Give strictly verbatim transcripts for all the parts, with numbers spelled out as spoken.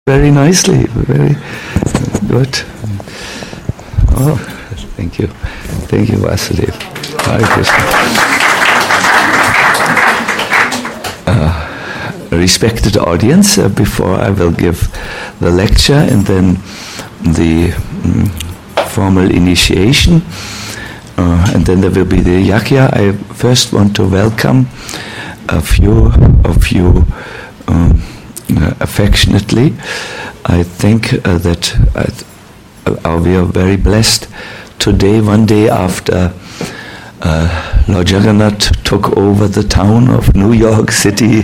very nicely, very good. Oh, thank you. Thank you, Vasudev. Hare Krishna. Uh, respected audience, uh, before I will give the lecture and then the um, formal initiation, uh, and then there will be the yajna, I first want to welcome a few of you um, Uh, affectionately. I think uh, that uh, uh, we are very blessed today, one day after uh, Lord Jagannath took over the town of New York City.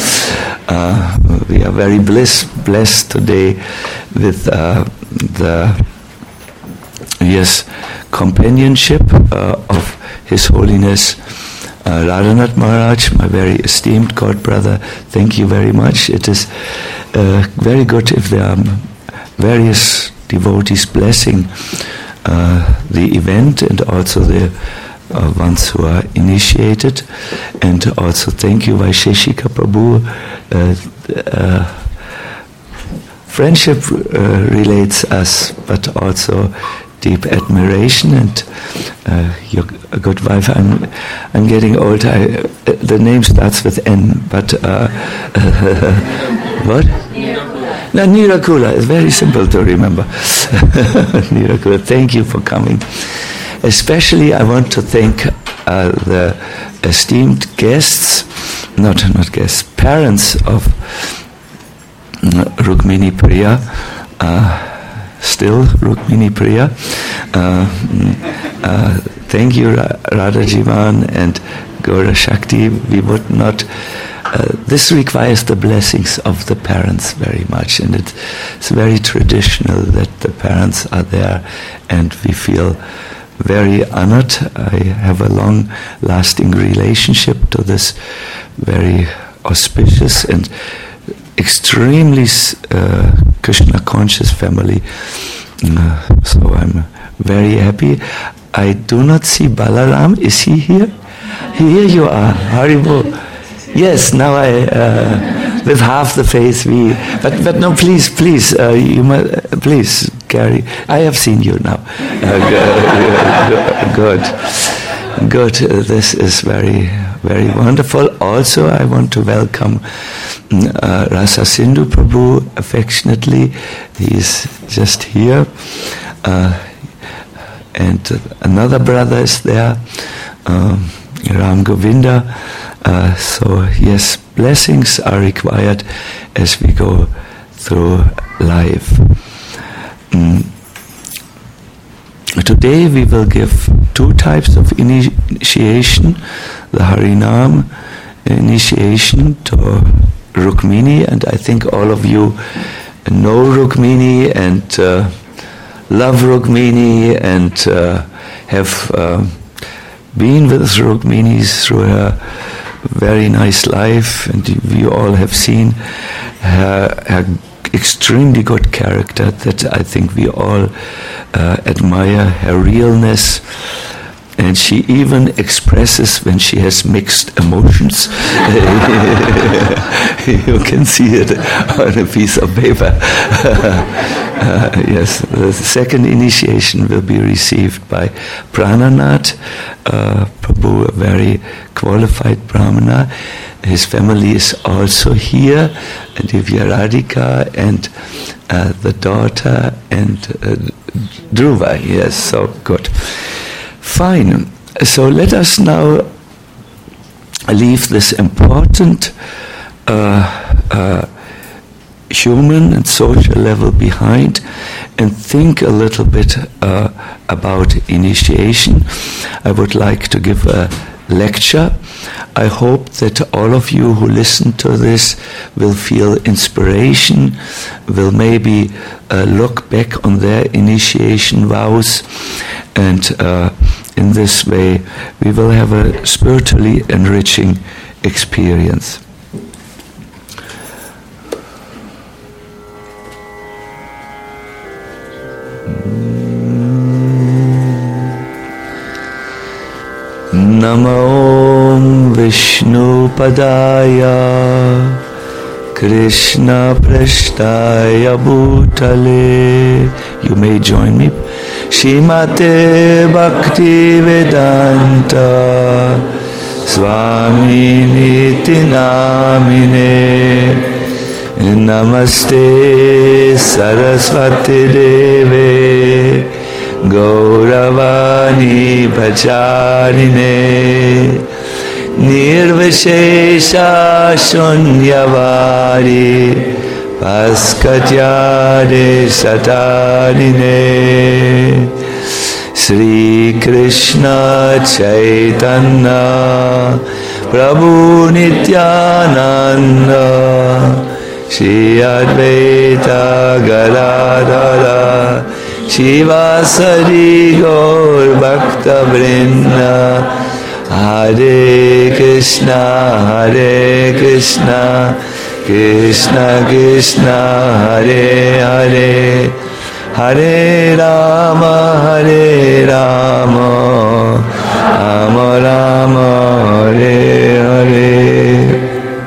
uh, we are very bliss, blessed today with uh, the yes companionship uh, of His Holiness Uh, Radhanath Maharaj, my very esteemed god brother. Thank you very much. It is uh, very good if there are various devotees blessing uh, the event and also the uh, ones who are initiated. And also thank you, Vaisheshika Prabhu. Uh, uh, friendship uh, relates us, but also deep admiration, and uh, your good wife. I'm, I'm getting old. I, uh, the name starts with N, but uh, uh, what? Nirakula. No, Nirakula is very simple to remember. Nirakula. Thank you for coming. Especially, I want to thank uh, the esteemed guests, not not guests, parents of uh, Rukmini Priya. Uh, Still, Rukmini Priya. Uh, uh, thank you, Radha Jivan and Gaura Shakti. We would not. Uh, this requires the blessings of the parents very much, and it, it's very traditional that the parents are there, and we feel very honored. I have a long-lasting relationship to this very auspicious and extremely uh, Krishna conscious family, uh, so I'm very happy. I do not see Balaram. Is he here? Here you are. Haribo. Yes. Now I, uh, with half the face, we. But but no, please, please, uh, you must, uh, please, Gary. I have seen you now. Uh, good, good. Uh, this is very. Very wonderful. Also, I want to welcome uh, Rasa Sindhu Prabhu affectionately. He is just here. Uh, and another brother is there, um, Ram Govinda. Uh, so, yes, blessings are required as we go through life. Mm. Today we will give two types of initiation. The Harinam initiation to Rukmini, and I think all of you know Rukmini and uh, love Rukmini and uh, have uh, been with Rukmini through her very nice life, and we all have seen her, her extremely good character that I think we all uh, admire, her realness. And she even expresses when she has mixed emotions. You can see it on a piece of paper. uh, yes, the second initiation will be received by Prananath uh, Prabhu, a very qualified Brahmana. His family is also here, Divya Radhika and uh, the daughter and uh, Dhruva. Yes, so good. Fine. So let us now leave this important uh, uh, human and social level behind and think a little bit uh, about initiation. I would like to give a lecture. I hope that all of you who listen to this will feel inspiration, will maybe uh, look back on their initiation vows, and uh, in this way we will have a spiritually enriching experience. Namo Vishnu Padaya Krishna Prashtaya Bhutale. You may join me. Shrimate Bhakti Vedanta Swami Niti Namine Namaste Saraswati Deve Gauravani Bhajarine Nirvishesha Shunyavadi Paskatyade Satarine Sri Krishna Chaitanya Prabhu Nityananda Shri Advaita Gadadhara Shivasari Gaur Bhakta Vrinda Hare Krishna Hare Krishna Krishna Krishna Hare Hare Hare Rama Hare Rama Rama Rama Hare Hare.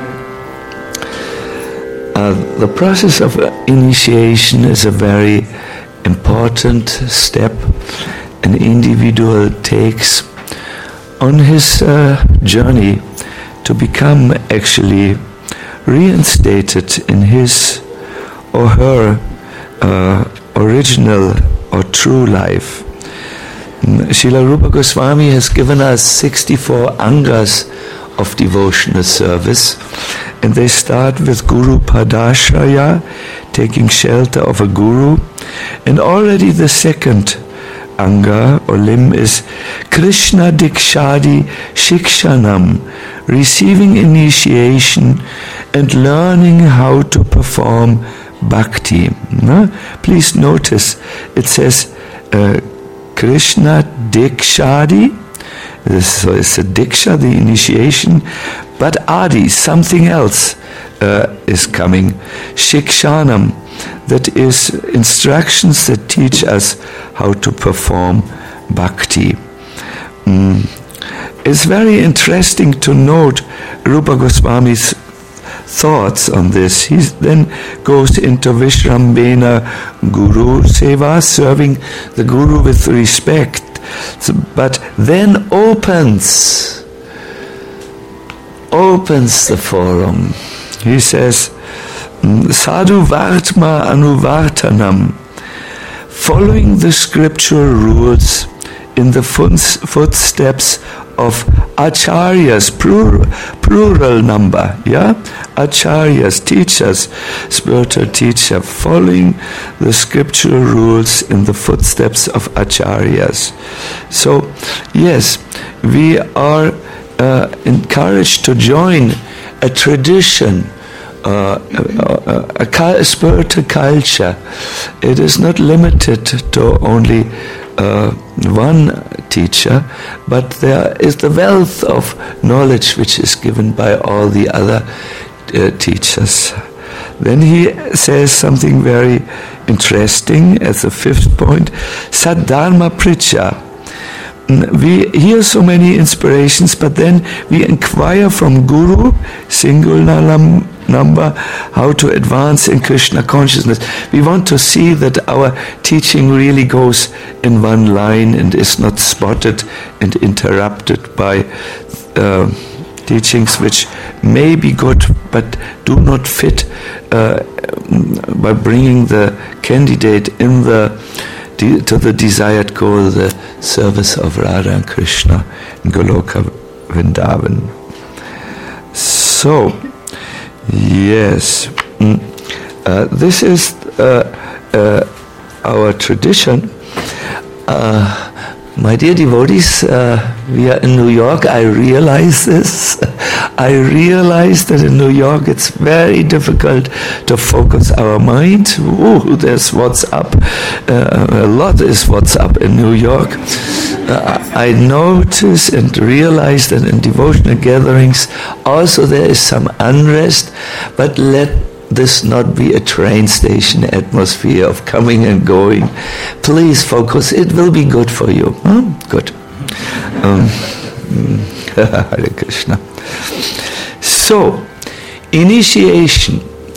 Uh, the process of initiation is a very important step an individual takes on his uh, journey to become actually reinstated in his or her uh, original or true life. Srila Rupa Goswami has given us sixty-four angas of devotional service, and they start with Guru Padashraya, taking shelter of a guru, and already the second anga or limb is Krishna Dikshadi Shikshanam, receiving initiation and learning how to perform bhakti. No? Please notice it says uh, Krishna Dikshadi. So it's a diksha, the initiation, but adi, something else uh, is coming. Shikshanam, that is instructions that teach us how to perform bhakti. Mm. It's very interesting to note Rupa Goswami's thoughts on this. He then goes into Vishrambena Guru Seva, serving the Guru with respect, but then opens opens the forum. He says, Sadhu Vartma Anuvartanam, following the scriptural rules in the footsteps of acharyas, plural, plural number, yeah? Acharyas, teachers, spiritual teacher, following the scriptural rules in the footsteps of acharyas. So, yes, we are uh, encouraged to join a tradition, Uh, a, a, a spiritual culture. It is not limited to only uh, one teacher, but there is the wealth of knowledge which is given by all the other uh, teachers. Then he says something very interesting as the fifth point, Saddharma Pricha. We hear so many inspirations, but then we inquire from Guru, singular num- number, how to advance in Krishna consciousness. We want to see that our teaching really goes in one line and is not spotted and interrupted by uh, teachings which may be good but do not fit uh, by bringing the candidate in the to the desired goal, the service of Radha and Krishna in Goloka Vrindavan. So, yes, mm, uh, this is uh, uh, our tradition. Uh, my dear devotees, uh, we are in New York. I realize this. I realize that in New York it's very difficult to focus our mind. Ooh, there's what's up. Uh, a lot is what's up in New York. Uh, I notice and realize that in devotional gatherings also there is some unrest, but let this not be a train station atmosphere of coming and going. Please focus. It will be good for you. Huh? Good. Um, Hare Krishna. So, initiation.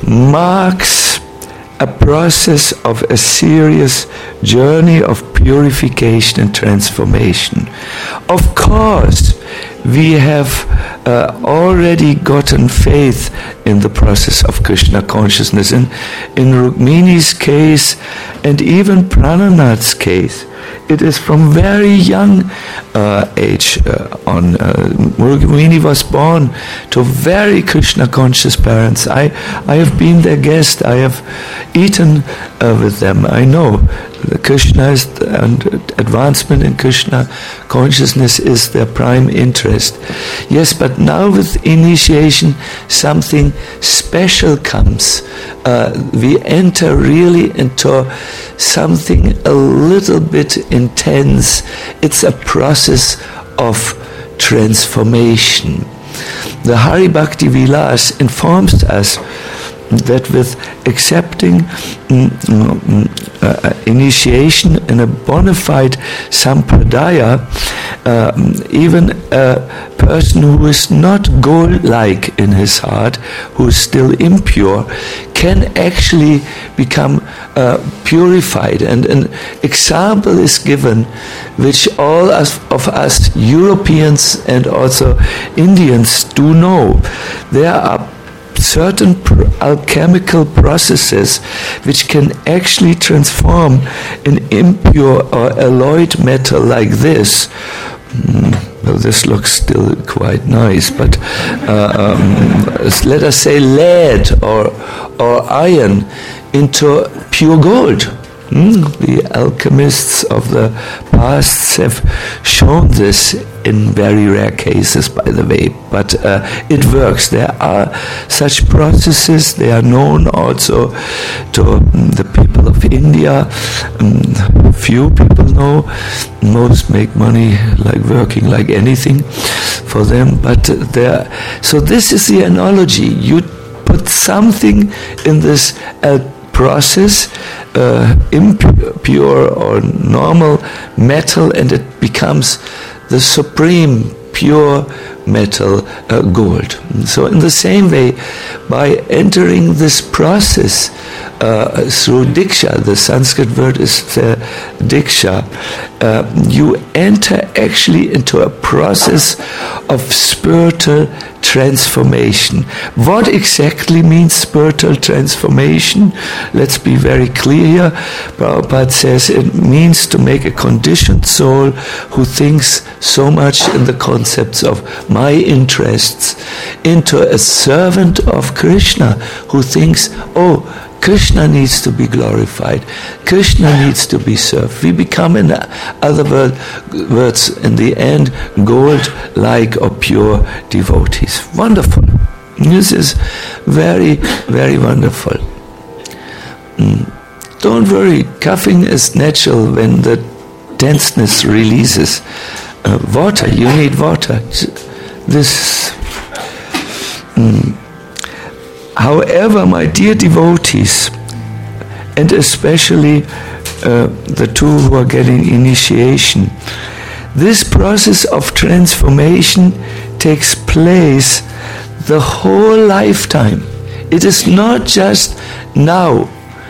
marks a process of a serious journey of purification and transformation. Of course, we have uh, already gotten faith in the process of Krishna consciousness. In, in Rukmini's case, and even Prananath's case, it is from very young uh, age uh, on. Uh, Rukmini was born to very Krishna conscious parents. I, I have been their guest. I have eaten uh, with them. I know the Krishna is the, and advancement in Krishna consciousness is their prime interest. Yes, but now with initiation, something special comes. Uh, we enter really into something a little bit intense. It's a process of transformation. The Hari Bhakti Vilas informs us that with accepting mm, mm, uh, initiation in a bona fide sampradaya, uh, even a person who is not gold-like in his heart, who is still impure, can actually become uh, purified. And an example is given, which all of us Europeans and also Indians do know. There are certain pr- alchemical processes which can actually transform an impure or alloyed metal like this. Mm, well, this looks still quite nice, but uh, um, let us say lead or or iron into pure gold. Mm, the alchemists of the past have shown this in very rare cases, by the way, but uh, it works. There are such processes. They are known also to um, the people of India. Um, few people know. Most make money like working like anything for them. But there. So this is the analogy. You put something in this uh, process, uh, impure or normal metal, and it becomes the supreme pure metal, uh, gold. So in the same way, by entering this process uh, through Diksha, the Sanskrit word is uh, Diksha, uh, you enter actually into a process of spiritual transformation. What exactly means spiritual transformation? Let's be very clear here. Prabhupada says it means to make a conditioned soul who thinks so much in the concepts of my interests into a servant of Krishna who thinks, oh, Krishna needs to be glorified. Krishna needs to be served. We become, in other word, words, in the end, gold-like or pure devotees. Wonderful. This is very, very wonderful. Mm. Don't worry, coughing is natural when the tenseness releases. Uh, water, you need water. This. Mm. However, my dear devotees, and especially uh, the two who are getting initiation, this process of transformation takes place the whole lifetime. It is not just now.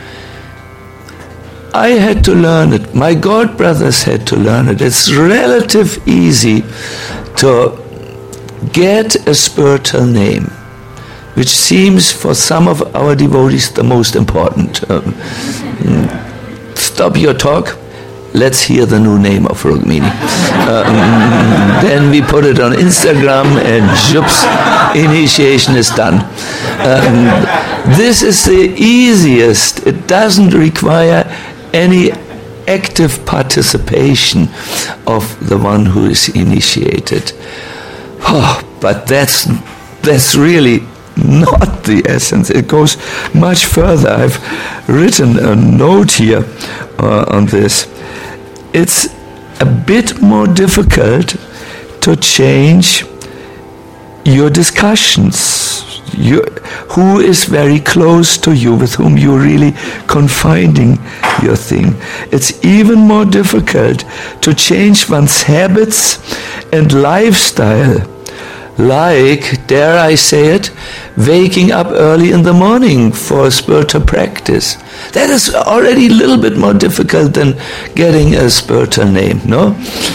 I had to learn it. My god brothers had to learn it. It's relative easy to get a spiritual name, which seems for some of our devotees the most important. Um, stop your talk. Let's hear the new name of Rukmini. Um, then we put it on Instagram and zhups, initiation is done. Um, this is the easiest. It doesn't require any active participation of the one who is initiated. Oh, but that's that's really not the essence. It goes much further. I've written a note here uh, on this. It's a bit more difficult to change your discussions. You, who is very close to you, with whom you're really confiding your thing. It's even more difficult to change one's habits and lifestyle like, dare I say it, waking up early in the morning for spiritual practice. That is already a little bit more difficult than getting a spiritual name, no?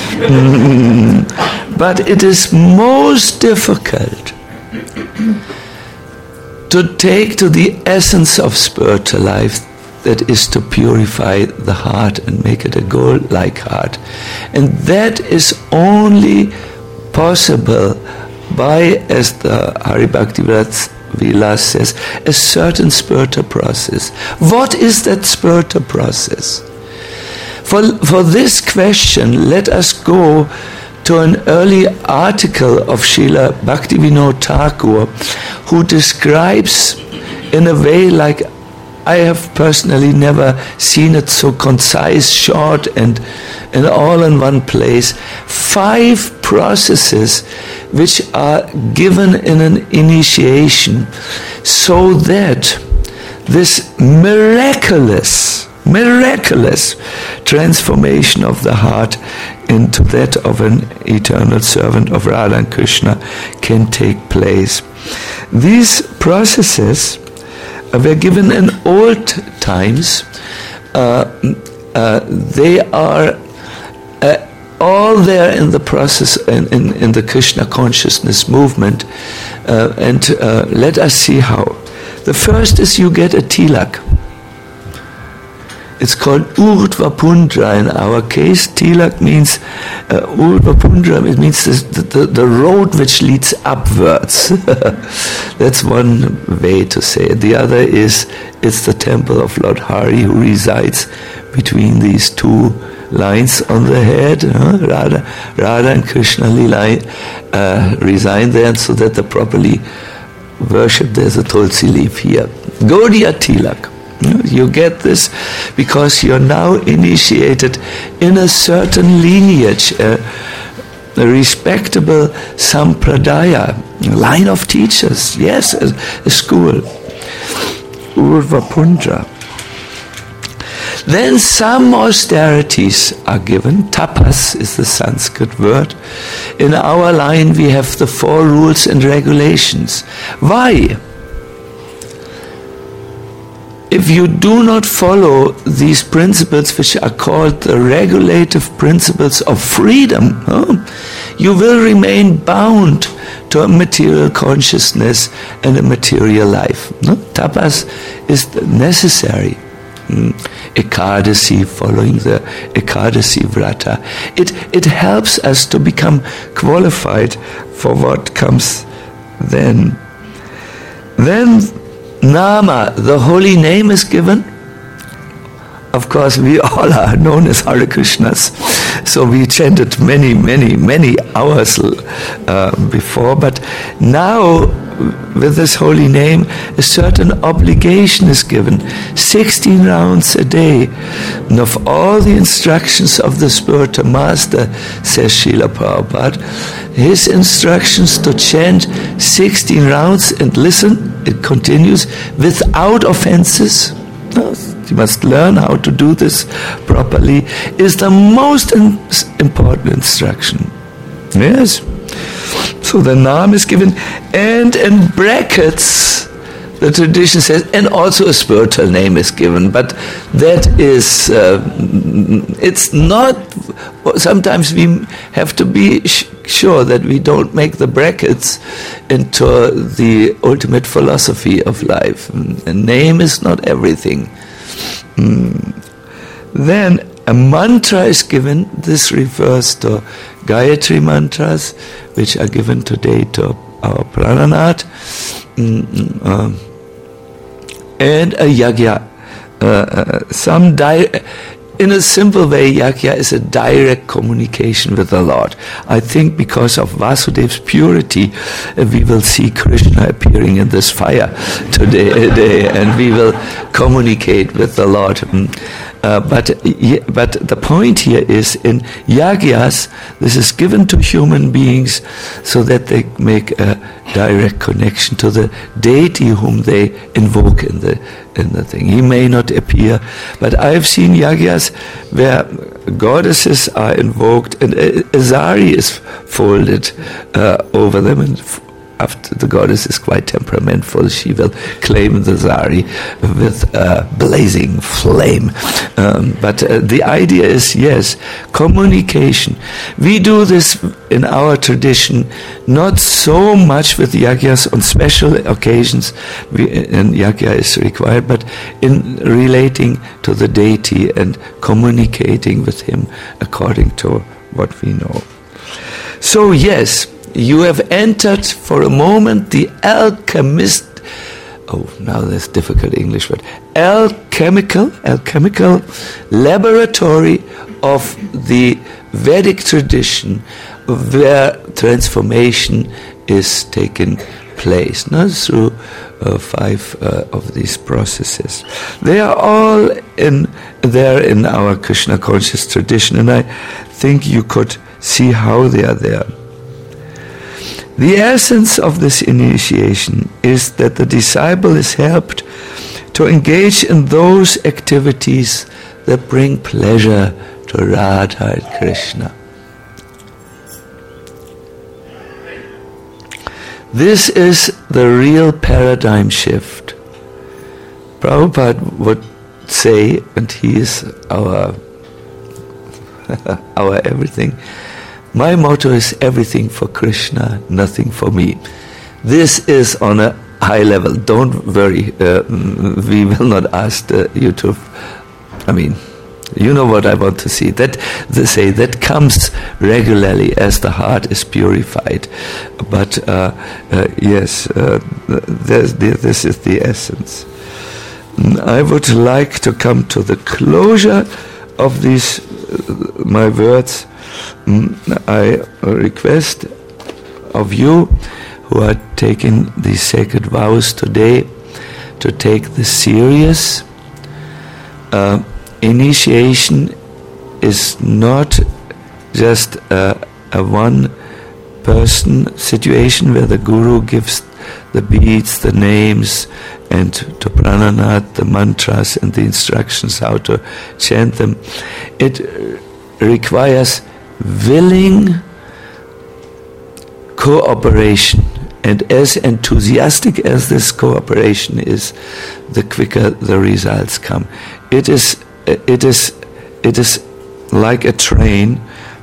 But it is most difficult to take to the essence of spiritual life, that is to purify the heart and make it a gold-like heart. And that is only possible by, as the Hari Bhaktivilas says, a certain spiritual process. What is that spiritual process? For, for this question, let us go to an early article of Srila Bhaktivinoda Thakur, who describes in a way like I have personally never seen it, so concise, short, and, and all in one place. Five processes which are given in an initiation, so that this miraculous, miraculous transformation of the heart into that of an eternal servant of Radha and Krishna can take place. These processes were given in old times. Uh, uh, they are uh, all there in the process, in, in, in the Krishna consciousness movement. Uh, and uh, let us see how. The first is you get a tilak. It's called Urdhva Pundra in our case. Tilak means, uh, Urdhva Pundra, it means the, the, the road which leads upwards. That's one way to say it. The other is, it's the temple of Lord Hari who resides between these two lines on the head. Huh? Radha, Radha and Krishna Lila uh, reside there, so that they properly worship. There's a tulsi leaf here. Gaudiya Tilak. You get this because you're now initiated in a certain lineage, a, a respectable sampradaya, line of teachers, yes, a, a school. Urdhva Pundra. Then some austerities are given. Tapas is the Sanskrit word. In our line we have the four rules and regulations. Why? If you do not follow these principles, which are called the regulative principles of freedom, huh, you will remain bound to a material consciousness and a material life. No? Tapas is necessary. Mm. Ekadasi, following the Ekadasi Vrata. It, it helps us to become qualified for what comes then. Then Nama, the holy name, is given. Of course, we all are known as Hare Krishnas, so we chanted many, many, many hours uh, before, but now with this holy name, a certain obligation is given. sixteen rounds a day. And of all the instructions of the spiritual master, says Srila Prabhupada, his instructions to chant sixteen rounds, and listen, it continues, without offenses. You must learn how to do this properly, is the most in- important instruction. Yes. So the Naam is given, and in brackets, the tradition says, and also a spiritual name is given, but that is, uh, it's not, sometimes we have to be sh- sure that we don't make the brackets into the ultimate philosophy of life. A name is not everything. Mm. Then a mantra is given. This refers to Gayatri mantras, which are given today to our Prananath. Mm, uh, and a yagya. Uh, uh, some di- in a simple way, yagya is a direct communication with the Lord. I think because of Vasudev's purity, uh, we will see Krishna appearing in this fire today, today and we will communicate with the Lord. Mm. Uh, but uh, but the point here is in yagyas, this is given to human beings so that they make a direct connection to the deity whom they invoke in the in the thing. He may not appear, but I've seen yagyas where goddesses are invoked and a, a zari is folded uh, over them, and f- after the goddess is quite temperamental, she will claim the zari with a blazing flame. Um, but uh, the idea is, yes, communication. We do this in our tradition, not so much with yagyas on special occasions, we, and yagya is required, but in relating to the deity and communicating with him according to what we know. So yes, you have entered for a moment the alchemist, oh, now that's difficult English word, alchemical, alchemical laboratory of the Vedic tradition where transformation is taking place, not through uh, five uh, of these processes. They are all in there in our Krishna conscious tradition, and I think you could see how they are there. The essence of this initiation is that the disciple is helped to engage in those activities that bring pleasure to Radha and Krishna. This is the real paradigm shift. Prabhupada would say, and he is our, our everything, my motto is everything for Krishna, nothing for me. This is on a high level. Don't worry, uh, we will not ask uh, you to, I mean, you know what I want to see. That they say that comes regularly as the heart is purified. But uh, uh, yes, uh, this, this is the essence. I would like to come to the closure of these uh, my words. I request of you who are taking these sacred vows today to take this serious. Uh, initiation is not just a, a one-person situation where the guru gives the beads, the names, and to prananat, the mantras and the instructions how to chant them. It requires willing cooperation, and as enthusiastic as this cooperation is, the quicker the results come. It is, it is, it is like a train.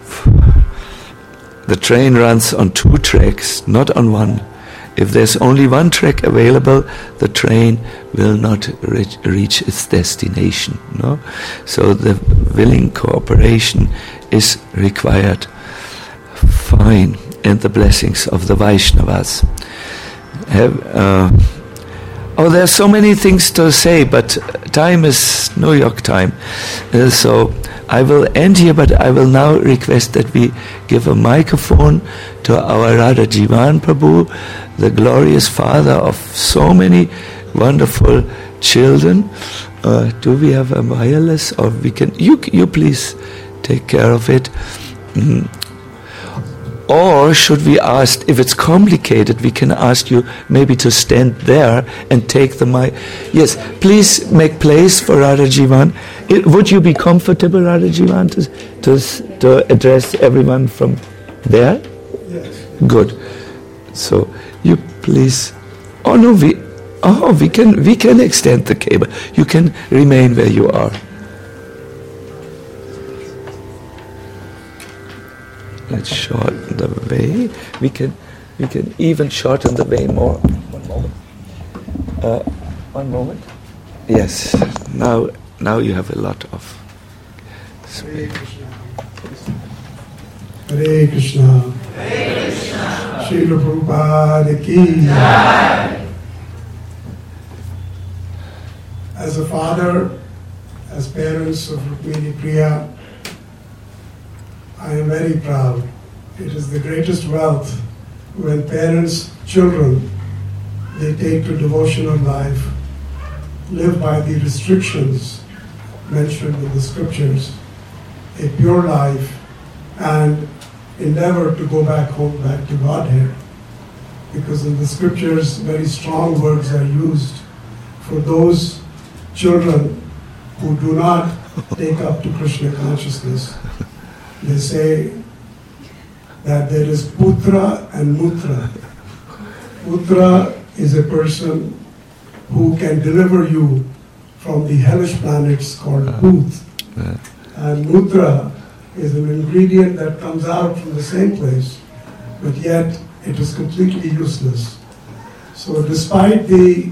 The train runs on two tracks, not on one. If there's only one track available, the train will not reach, reach its destination. No, so the willing cooperation is required. Fine, and the blessings of the Vaishnavas. Have, uh, oh, there are so many things to say, but time is New York time. Uh, so I will end here, but I will now request that we give a microphone to our Radha Jivan Prabhu, the glorious father of so many wonderful children. Uh, do we have a wireless, or we can? You, you please take care of it. Mm. Or should we ask, if it's complicated, we can ask you maybe to stand there and take the mic. Yes, please make place for Radha Jivan. It, would you be comfortable, Radha Jivan, to, to, to address everyone from there? Yes. Good. So you please. Oh no, we. Oh, we can. We can extend the cable. You can remain where you are. Let's shorten the way. We can, we can even shorten the way more. One moment. Uh, one moment. Yes. Now, now you have a lot of space. Hare Krishna. Hare Krishna. Srila Prabhupada ki Jai. As a father, as parents of Rukmini Priya, I am very proud. It is the greatest wealth when parents, children, they take to devotional life, live by the restrictions mentioned in the scriptures, a pure life, and endeavor to go back home, back to Godhead. Because in the scriptures, very strong words are used for those children who do not take up to Krishna consciousness. They say that there is putra and mutra. Putra is a person who can deliver you from the hellish planets called Bhuth. And mutra is an ingredient that comes out from the same place, but yet it is completely useless. So despite the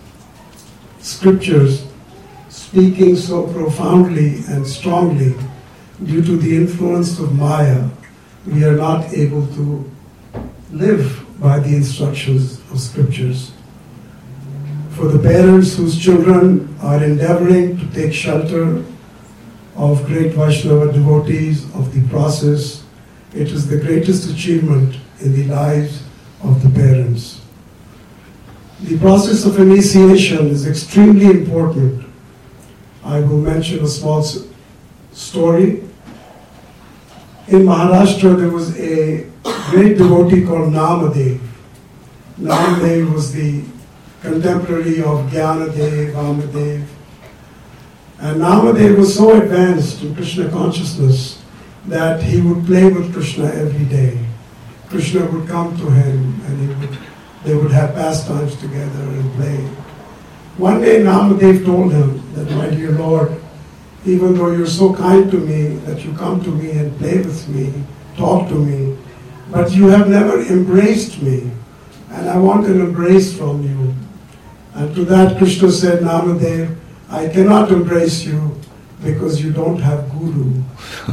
scriptures speaking so profoundly and strongly, due to the influence of Maya, we are not able to live by the instructions of scriptures. For the parents whose children are endeavoring to take shelter of great Vaishnava devotees of the process, it is the greatest achievement in the lives of the parents. The process of initiation is extremely important. I will mention a small s- story. In Maharashtra, there was a great devotee called Namadev. Namadev was the contemporary of Gyanadev, Vamadev. And Namadev was so advanced in Krishna consciousness that he would play with Krishna every day. Krishna would come to him and he would, they would have pastimes together and play. One day Namadev told him that, my dear Lord, even though you're so kind to me that you come to me and play with me, talk to me, but you have never embraced me, and I want an embrace from you. And to that Krishna said, Namadev, I cannot embrace you because you don't have Guru.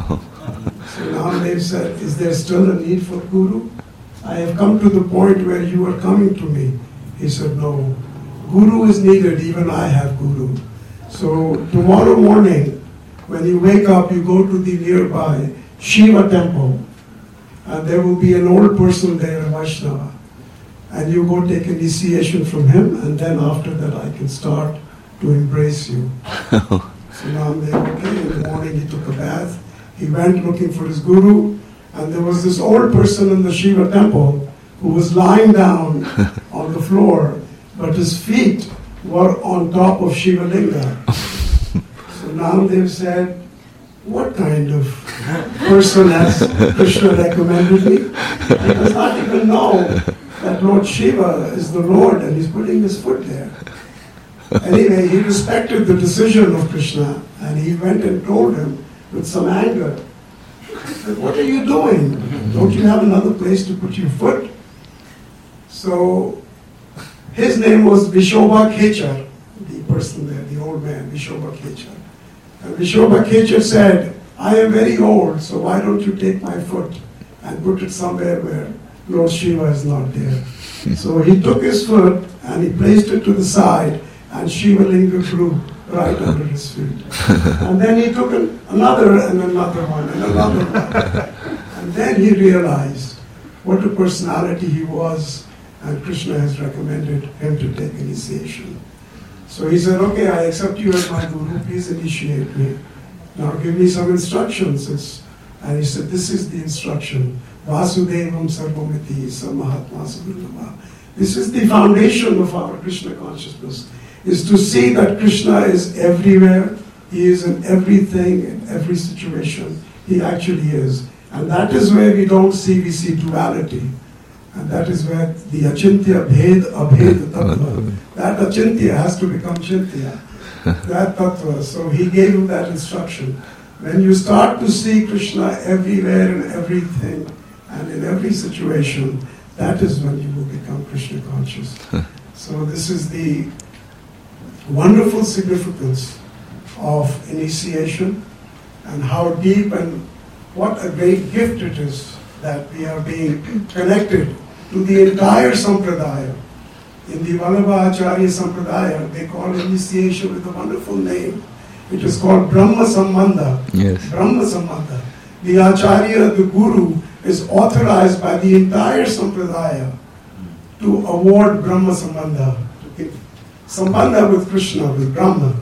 So Namadev said, is there still a need for Guru? I have come to the point where you are coming to me. He said, no, Guru is needed, even I have Guru. So tomorrow morning, when you wake up, you go to the nearby Shiva temple, and there will be an old person there, a Vaishnava, and you go take initiation from him, and then after that I can start to embrace you. So now I'm there, okay, in the morning he took a bath, he went looking for his Guru, and there was this old person in the Shiva temple who was lying down on the floor, but his feet were on top of Shiva Linga. So now they've said, what kind of person has Krishna recommended me? He does not even know that Lord Shiva is the Lord and he's putting his foot there. Anyway, he respected the decision of Krishna and he went and told him with some anger, that, what are you doing? Don't you have another place to put your foot? So his name was Vishobha Khechar, the person there, the old man, Vishobha Khechar. And Vishobha Khechar said, I am very old, so why don't you take my foot and put it somewhere where Lord Shiva is not there. So he took his foot and he placed it to the side and Shiva Linga grew right under his feet. And then he took an, another and another one and another one. And then he realized what a personality he was, and Krishna has recommended him to take initiation. So he said, okay, I accept you as my Guru, please initiate me. Now give me some instructions. It's, and he said, this is the instruction. Vasudevam Sarvamiti Samahatma Sadurlabha. This is the foundation of our Krishna consciousness, is to see that Krishna is everywhere. He is in everything, in every situation. He actually is. And that is where we don't see, we see duality. And that is where the Achintya Bhed Abhed Tattva, that Achintya has to become Chintya, that Tattva. So he gave him that instruction. When you start to see Krishna everywhere in everything and in every situation, that is when you will become Krishna conscious. So this is the wonderful significance of initiation and how deep and what a great gift it is that we are being connected to the entire Sampradaya. In the Vallabha Acharya Sampradaya, they call initiation with a wonderful name. It is called Brahma Sambandha. Yes. Brahma Sambandha. The Acharya, the Guru, is authorized by the entire Sampradaya to award Brahma Sambandha, to give Sambandha with Krishna, with Brahma.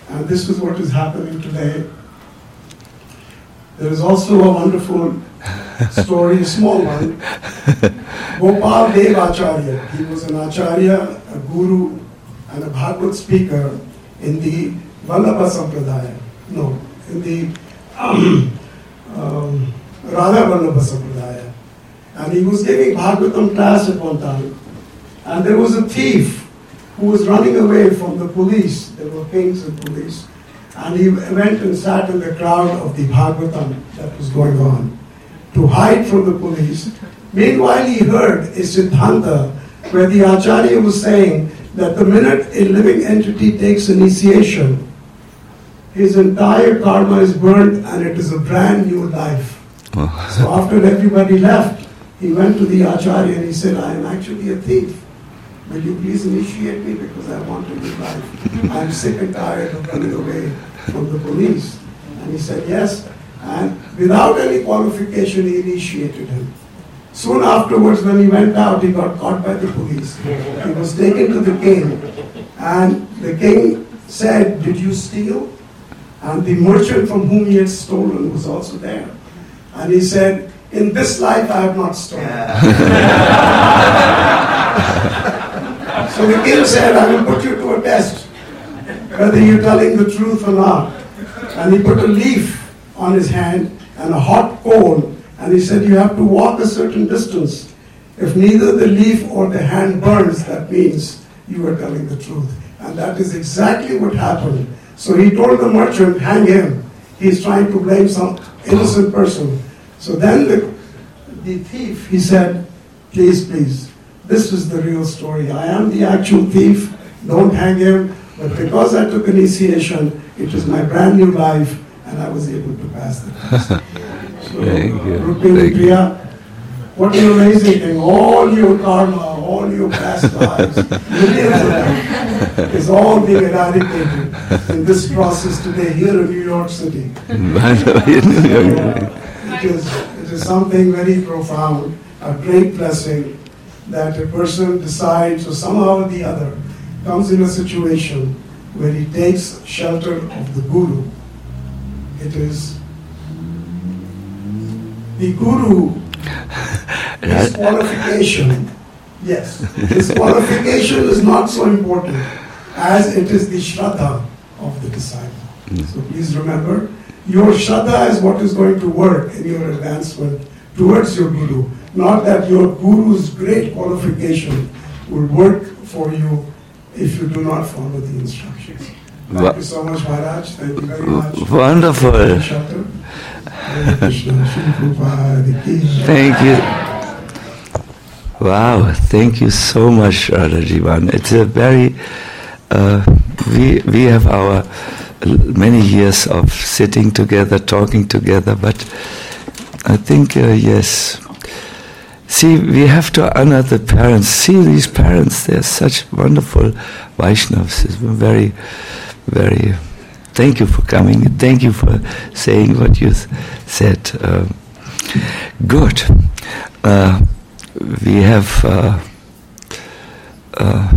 And this is what is happening today. There is also a wonderful story, a small one. Gopal Dev Acharya, he was an Acharya, a guru, and a Bhagavad speaker in the Vallabha Sampradaya. No, in the um, um, Radha Vallabha Sampradaya. And he was giving Bhagavatam class at one time. And there was a thief who was running away from the police. There were kings and police. And he went and sat in the crowd of the Bhagavatam that was going on to hide from the police. Meanwhile, he heard a Siddhanta where the Acharya was saying that the minute a living entity takes initiation, his entire karma is burned and it is a brand new life. Oh. So after everybody left, he went to the Acharya and he said, I am actually a thief. Will you please initiate me because I want a new life? I am sick and tired of running away from the police. And he said, yes. And without any qualification, he initiated him. Soon afterwards, when he went out, he got caught by the police. He was taken to the king. And the king said, did you steal? And the merchant from whom he had stolen was also there. And he said, in this life I have not stolen. So the king said, I will put you to a test, whether you're telling the truth or not. And he put a leaf on his hand and a hot coal, and he said, you have to walk a certain distance. If neither the leaf or the hand burns, that means you are telling the truth. And that is exactly what happened. So he told the merchant, hang him. He's trying to blame some innocent person. So then the, the thief, he said, please, please, this is the real story. I am the actual thief. Don't hang him. But because I took initiation, it is my brand new life, and I was able to pass the test. So, Rukmini Priya, what an amazing thing. All your karma, all your past lives, millions of them, is all being eradicated in this process today here in New York City. It is, it is something very profound, a great blessing that a person decides, or somehow or the other, comes in a situation where he takes shelter of the Guru. It is the Guru, his qualification, yes, his qualification is not so important as it is the Shraddha of the disciple. So please remember, your Shraddha is what is going to work in your advancement towards your Guru. Not that your Guru's great qualification will work for you if you do not follow the instructions. Thank Wa- you so much, Maharaj. Thank you very much. Wonderful. Thank you. Wow, thank you so much, Radha Jivan. It's a very, uh, we, we have our many years of sitting together, talking together, but I think, uh, yes, see, we have to honor the parents. See these parents, they're such wonderful Vaishnavas. It's been very, very, thank you for coming. Thank you for saying what you said. Uh, good. Uh, we have uh, uh,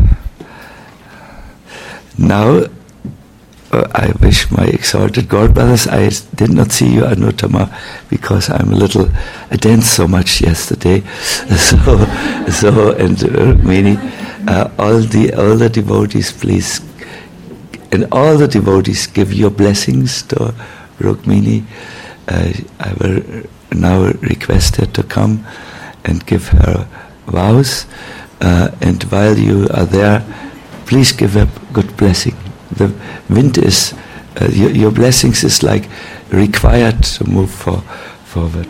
now, Uh, I wish my exalted godbrothers, I did not see you, Anuttama, because I'm a little, I danced so much yesterday. So, so and Rukmini, uh, all the all the devotees, please, and all the devotees, give your blessings to Rukmini. Uh, I will now request her to come and give her vows. Uh, and while you are there, please give her good blessing. The wind is, uh, your, your blessings is like required to move for, forward.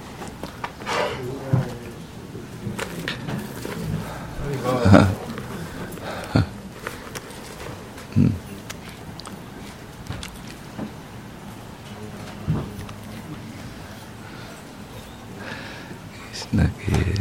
Uh-huh. Uh-huh. Hmm. Krishna, Krishna.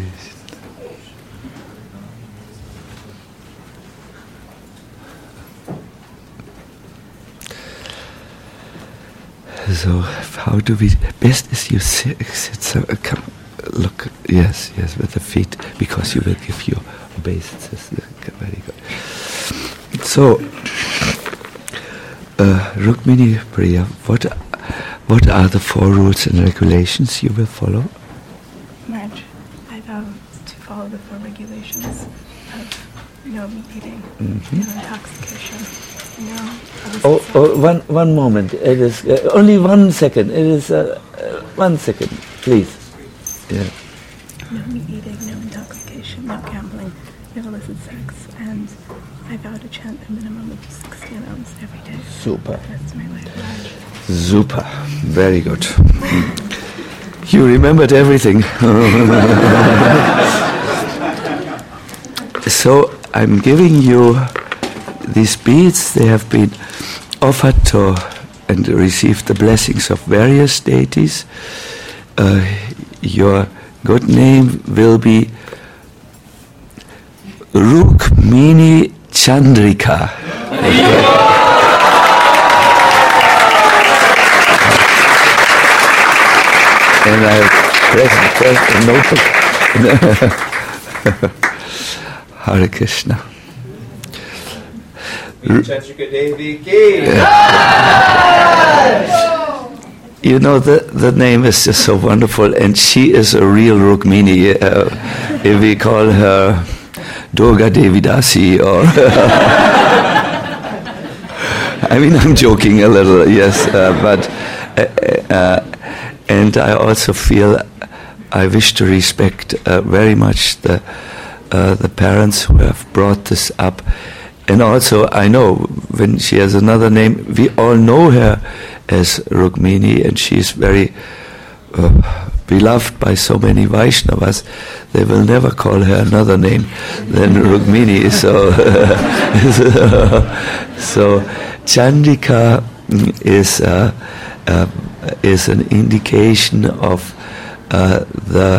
So how do we, best is you sit, sit so, uh, come, look, yes, yes, with the feet, because you will give your obeisances. Very good. So, uh, Rukmini Priya, what what are the four rules and regulations you will follow? Marriage. I vow to follow the four regulations of no meat eating, mm-hmm. no intoxication, no. Oh, oh, one one moment. It is uh, only one second. It is uh, uh, one second, please. Yeah. No meat eating, no intoxication, no gambling, no illicit sex, and I vow to chant a minimum of sixteen rounds every day. Super. That's my life. Super. Very good. You remembered everything. So I'm giving you these beads. They have been offered to and received the blessings of various deities. Uh, your good name will be Rukmini Chandrika. And I press, press the notebook. Hare Krishna. Chandrika Devi ki. You know, the, the name is just so wonderful, and she is a real Rukmini. Uh, if we call her Durga Devi Dasi, or I mean, I'm joking a little, yes, uh, but uh, uh, and I also feel I wish to respect uh, very much the uh, the parents who have brought this up, and also I know when she has another name, we all know her as Rukmini, and she is very uh, beloved by so many Vaishnavas. They will never call her another name than Rukmini. So, so Chandrika is uh, uh, is an indication of uh, the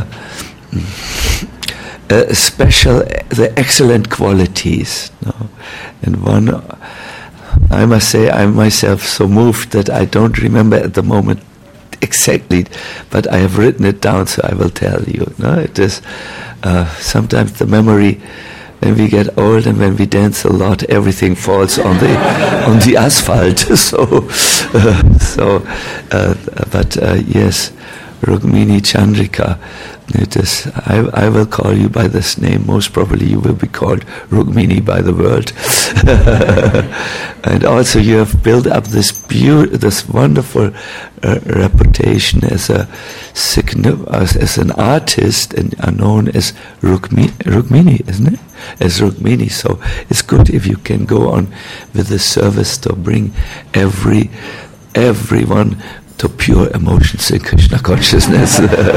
uh, special, the excellent qualities. No? And one, I must say, I'm myself so moved that I don't remember at the moment exactly, but I have written it down, so I will tell you. No, it is uh, sometimes the memory. When we get old and when we dance a lot, everything falls on the on the asphalt. So, uh, so, uh, but uh, yes, Rukmini Chandrika. It is. I, I will call you by this name. Most probably, you will be called Rukmini by the world. And also, you have built up this beautiful, this wonderful uh, reputation as a as, as an artist, and are known as Rukmini, Rukmini, isn't it? As Rukmini. So it's good if you can go on with the service to bring every everyone to pure emotions in Krishna consciousness.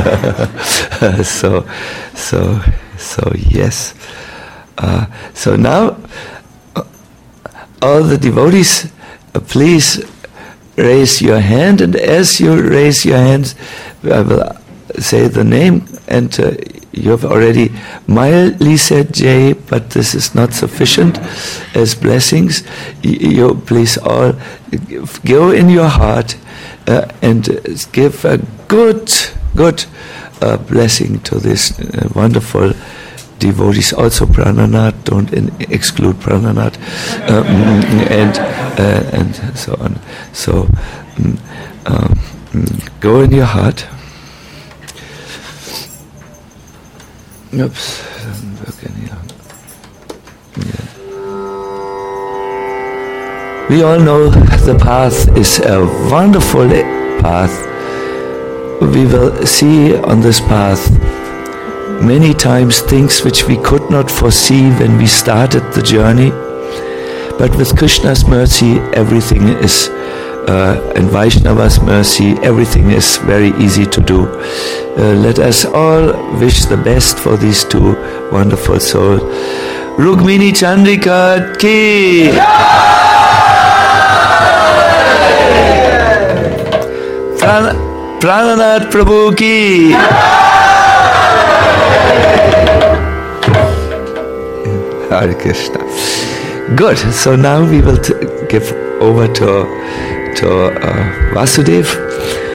so, so, so yes. Uh, so now, uh, all the devotees, uh, please raise your hand, and as you raise your hands, I will say the name, and uh, you have already mildly said Jai, but this is not sufficient as blessings. Y- you please all go in your heart uh, and give a good, good uh, blessing to this uh, wonderful devotees. Also Prananath, don't in- exclude Prananath, um, and uh, and so on. So um, go in your heart. Oops. Yeah. We all know the path is a wonderful path. We will see on this path many times things which we could not foresee when we started the journey. But with Krishna's mercy, everything is, uh, and Vaishnava's mercy, everything is very easy to do. Uh, let us all wish the best for these two wonderful souls. Rukmini Chandrika ki! Pran- Prananath Prabhu ki! Hare Krishna. Good. So now we will t- give over to to uh, Vasudev.